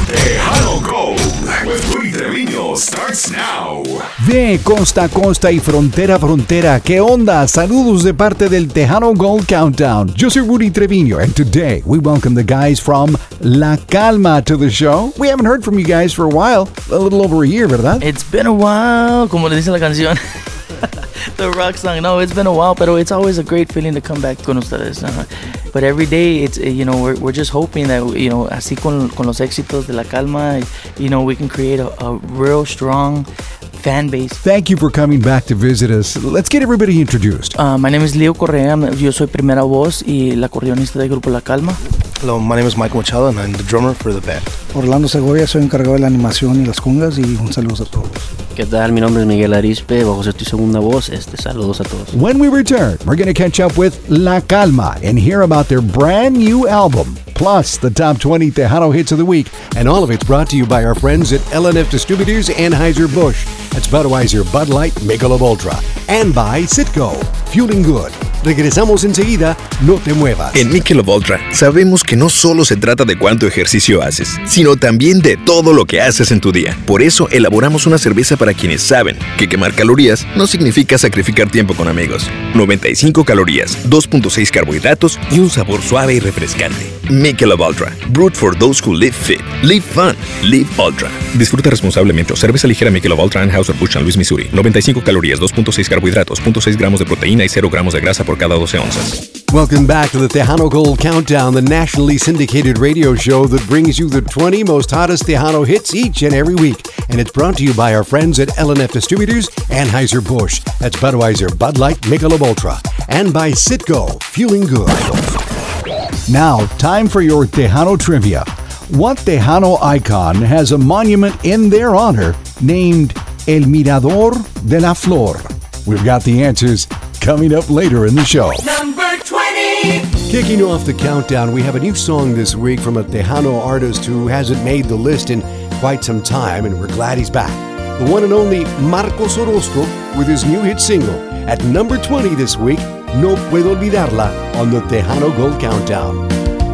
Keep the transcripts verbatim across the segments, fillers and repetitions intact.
Tejano Gold with Rudy Treviño starts now. De costa a costa y frontera a frontera, ¿qué onda? Saludos de parte del Tejano Gold Countdown. Yo soy Rudy Treviño, and today we welcome the guys from La Calma to the show. We haven't heard from you guys for a while, a little over a year, ¿verdad? It's been a while, como le dice la canción. The rock song. No, it's been a while, pero it's always a great feeling to come back con ustedes. Uh, but every day, it's you know we're we're just hoping that you know así con con los éxitos de La Calma, you know we can create a, a real strong fan base. Thank you for coming back to visit us. Let's get everybody introduced. Uh, my name is Leo Correa. Yo soy primera voz y la acordeonista del grupo La Calma. Hello, my name is Michael Machado and I'm the drummer for the band. Orlando Segovia, soy encargado de la animación y las congas y un saludo a todos. ¿Qué tal? Mi nombre es Miguel Arispe, bajo ser tu segunda voz. Este, saludos a todos. When we return, we're going to catch up with La Calma and hear about their brand new album, plus the top twenty Tejano hits of the week. And all of it's brought to you by our friends at L N F Distributors, Anheuser-Busch. That's Budweiser, Bud Light, Michelob Ultra. And by Citgo, Fueling Good. Regresamos enseguida, no te muevas. En Michelob Ultra sabemos que no solo se trata de cuánto ejercicio haces, sino también de todo lo que haces en tu día. Por eso elaboramos una cerveza para quienes saben que quemar calorías no significa sacrificar tiempo con amigos. noventa y cinco calorías, dos punto seis carbohidratos y un sabor suave y refrescante. Michelob Ultra, brewed for those who live fit, live fun, live ultra. Disfruta responsablemente. Cerveza ligera Michelob Ultra, Anheuser-Busch, San Luis, Missouri. noventa y cinco calorías, dos punto seis carbohidratos, cero punto seis gramos de proteína y cero gramos de grasa por cada doce onzas. Welcome back to the Tejano Gold Countdown, the nationally syndicated radio show that brings you the twenty most hottest Tejano hits each and every week. And it's brought to you by our friends at L N F Distributors, Anheuser-Busch. That's Budweiser, Bud Light, Michelob Ultra. And by Citgo, Fueling Good. Now, time for your Tejano trivia. What Tejano icon has a monument in their honor named El Mirador de la Flor? We've got the answers coming up later in the show. Number twenty. Kicking off the countdown, we have a new song this week from a Tejano artist who hasn't made the list in quite some time, and we're glad he's back. The one and only Marcos Orozco with his new hit single. At number twenty this week, No Puedo Olvidarla on the Tejano Gold Countdown.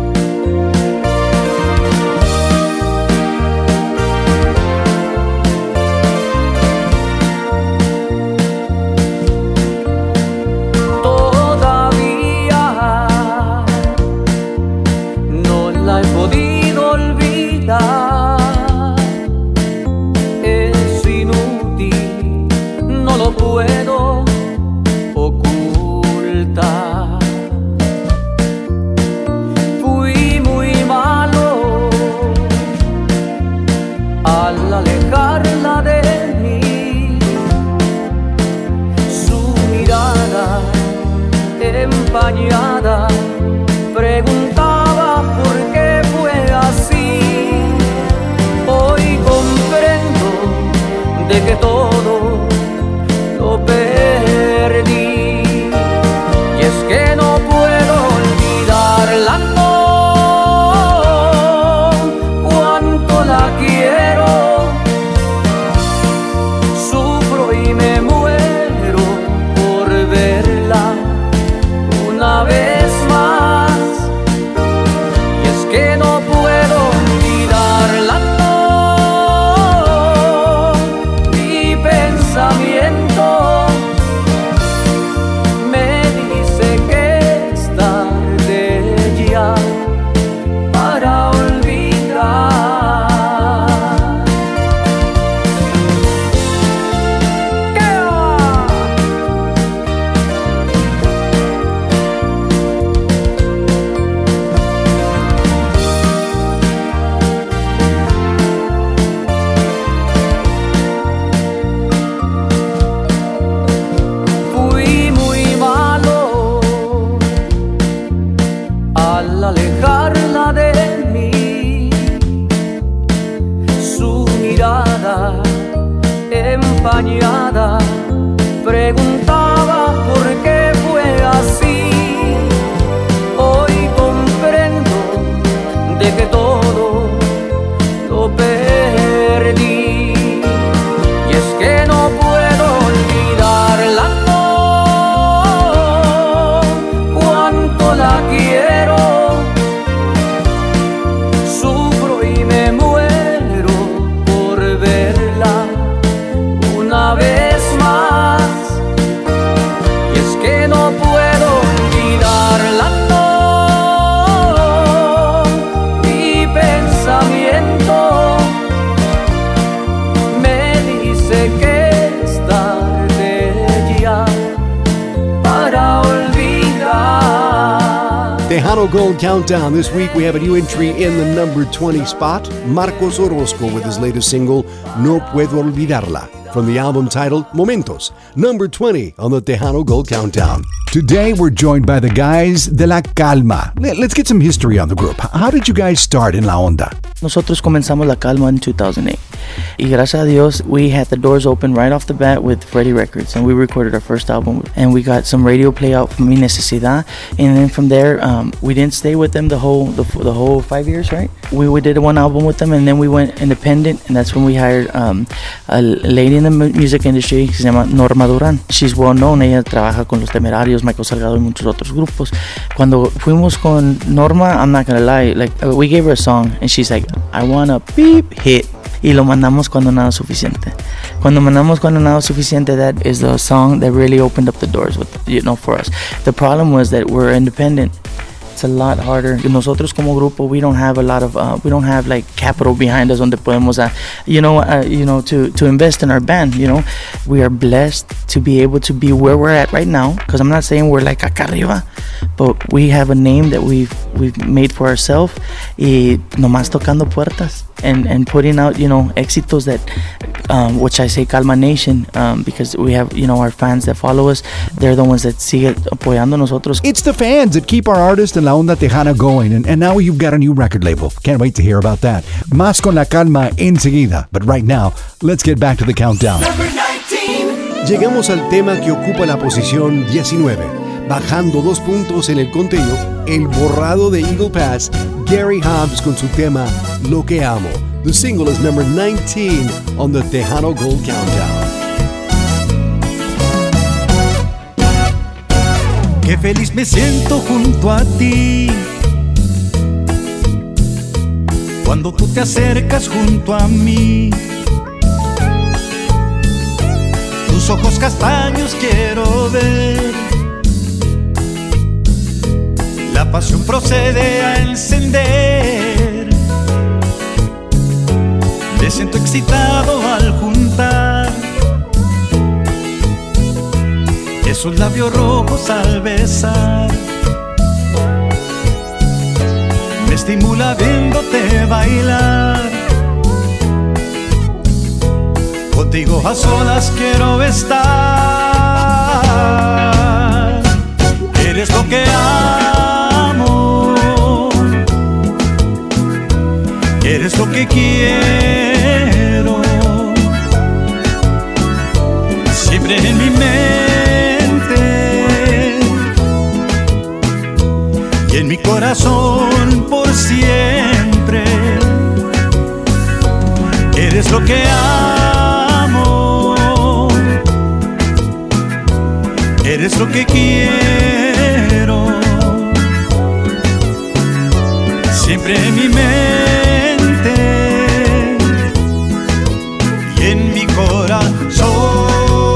Preguntaba por qué fue así. Hoy comprendo de que todo lo perdí. Y es que no puedo olvidarla, no, cuánto la quiero. Sufro y me muero por verla una vez más, y es que no puedo olvidarla, no, mi pensamiento me dice que es tarde ya para olvidar. Alejarla de mí, su mirada empañada preguntaba por qué fue así. Hoy comprendo de que todo lo perdí, y es que no puedo olvidarla, no, cuánto la quiero. Sufro y me muero Tejano Gold Countdown. This week we have a new entry in the number twenty spot. Marcos Orozco with his latest single, No Puedo Olvidarla, from the album titled Momentos, number twenty on the Tejano Gold Countdown. Today we're joined by the guys de La Calma. Let's get some history on the group. How did you guys start in La Onda? Nosotros comenzamos La Calma in two thousand eight. Y gracias a Dios, we had the doors open right off the bat with Freddie Records, and we recorded our first album. And we got some radio play out from Mi Necesidad, and then from there, um, we didn't stay with them the whole the, the whole five years, right? We, we did one album with them, and then we went independent, and that's when we hired um, a lady in the music industry que se llama Norma Duran. She's well known. Ella trabaja con Los Temerarios, Michael Salgado y muchos otros grupos. Cuando fuimos con Norma, I'm not gonna lie, like we gave her a song, and she's like, I want a beep hit. Y lo mandamos Cuando Nada Suficiente. Cuando mandamos Cuando Nada Suficiente, that is the song that really opened up the doors with, you know, for us. The problem was that we're independent. It's a lot harder. Nosotros como grupo, we don't have a lot of, uh, we don't have like capital behind us donde podemos, uh, you know, uh, you know, to, to invest in our band, you know. We are blessed to be able to be where we're at right now, because I'm not saying we're like acá arriba, but we have a name that we've we've made for ourselves, y nomás tocando puertas and, and putting out, you know, éxitos that, um, which I say Calma Nation, um, because we have, you know, our fans that follow us. They're the ones that sigue apoyando nosotros. It's the fans that keep our artists and La Onda Tejana going, and, and now you've got a new record label. Can't wait to hear about that. Más con La Calma enseguida, but right now, let's get back to the countdown. Llegamos al tema que ocupa la posición diecinueve, bajando dos puntos en el conteo, el borrado de Eagle Pass, Gary Hobbs con su tema Lo que amo. The single is number nineteen on the Tejano Gold Countdown. Qué feliz me siento junto a ti, cuando tú te acercas junto a mí. Tus ojos castaños quiero ver, la pasión procede a encender. Me siento excitado al juntar esos labios rojos al besar. Me estimula viéndote bailar. Contigo a solas quiero estar. Eres lo que amo, eres lo que quiero. Siempre en mi mente y en mi corazón por siempre. Eres lo que amo, eres lo que quiero. Siempre en mi mente y en mi corazón.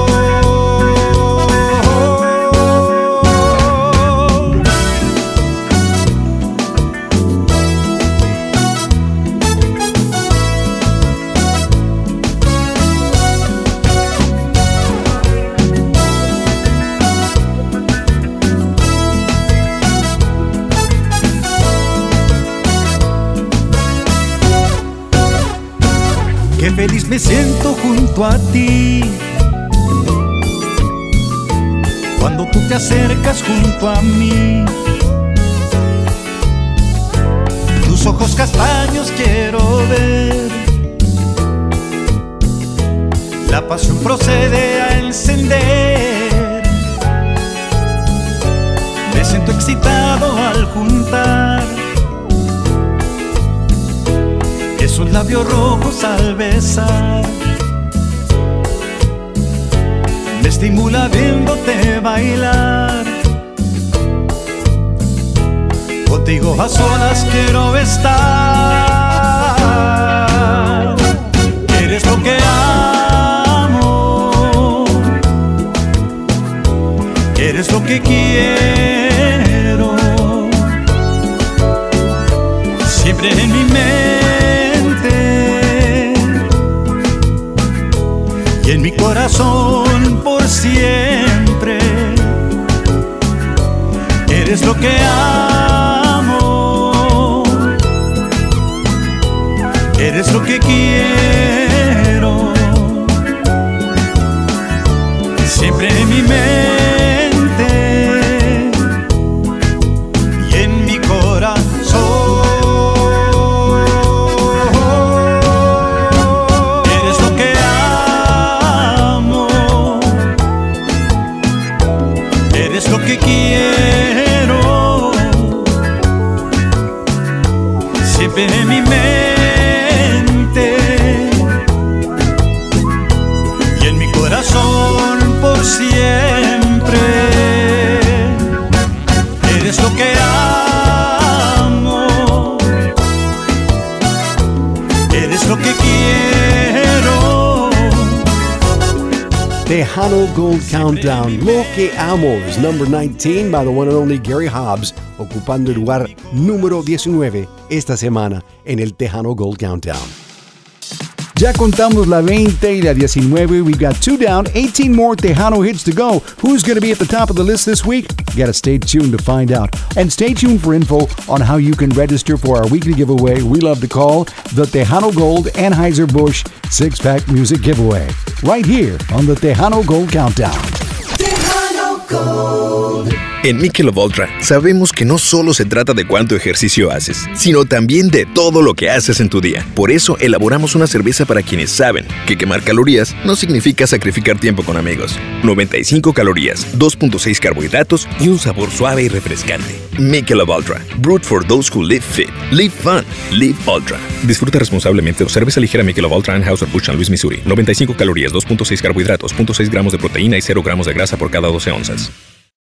Qué feliz me siento junto a ti, cuando tú te acercas junto a mí. Tus ojos castaños quiero ver, la pasión procede a encender. Me siento excitado al juntar esos labios rojos al besar. Me estimula viéndote bailar. Contigo a solas quiero estar. Eres lo que amo, eres lo que quiero. Siempre en mi mente y en mi corazón por siempre. Eres lo que amo, Eres lo que quiero, siempre en mi mente y en mi corazón. Eres lo que amo, eres lo que quiero, siempre en mi mente y en mi corazón por siempre. Eres lo que amo, eres lo que quiero. Tejano Gold Countdown, Lo Que Amo, is number nineteen by the one and only Gary Hobbs, ocupando el lugar número diecinueve esta semana en el Tejano Gold Countdown. Ya contamos la veinte y la diecinueve. We've got two down, eighteen more Tejano hits to go. Who's going to be at the top of the list this week? You gotta stay tuned to find out. And stay tuned for info on how you can register for our weekly giveaway we love to call the Tejano Gold Anheuser-Busch six-pack music giveaway. Right here on the Tejano Gold Countdown. Tejano Gold. En Michelob Ultra sabemos que no solo se trata de cuánto ejercicio haces, sino también de todo lo que haces en tu día. Por eso elaboramos una cerveza para quienes saben que quemar calorías no significa sacrificar tiempo con amigos. noventa y cinco calorías, dos punto seis carbohidratos y un sabor suave y refrescante. Michelob Ultra, brewed for those who live fit, live fun, live ultra. Disfruta responsablemente de cerveza ligera Michelob Ultra Anheuser-Busch San Luis, Missouri. noventa y cinco calorías, dos punto seis carbohidratos, cero punto seis gramos de proteína y cero gramos de grasa por cada doce onzas.